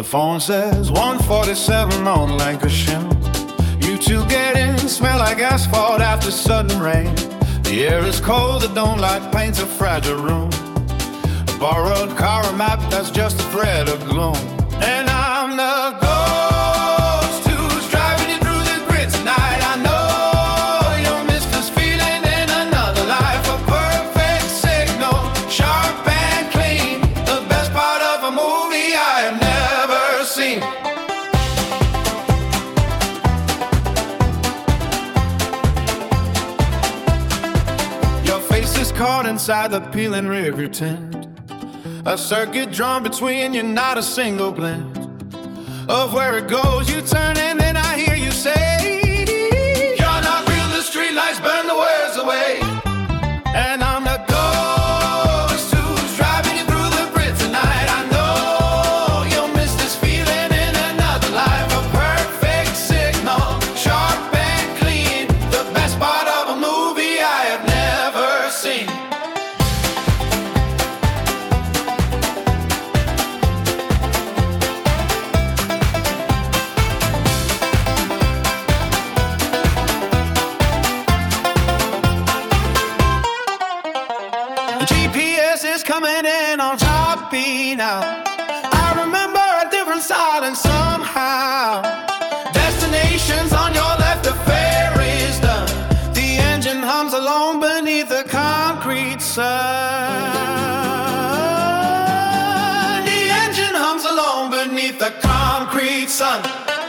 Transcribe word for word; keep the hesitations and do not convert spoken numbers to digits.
phone says one forty-seven on Lancashire. You two get in, smell like asphalt after sudden rain. The air is cold, the don't light paints a fragile room. A borrowed car, a map that's just a thread of gloom. And I'm the ghost who's driving you through the grid tonight. I know you'll miss this feeling in another life. A perfect signal, sharp and clean. The best part of a movie I have never seen. Your face is caught inside the peeling rearview tent. A circuit drawn between you, not a single blend of where it goes. You turn and then I hear you say, you're not real, the streetlights burn the words away. And I'm the ghost who's driving you through the bridge tonight. I know you'll miss this feeling in another life. A perfect signal, sharp and clean. The best part of a movie I have never seen. G P S is coming in on top B now. I remember a different silence somehow. Destination's on your left, the ferry's done. The engine hums alone beneath the concrete sun. The engine hums alone beneath the concrete sun.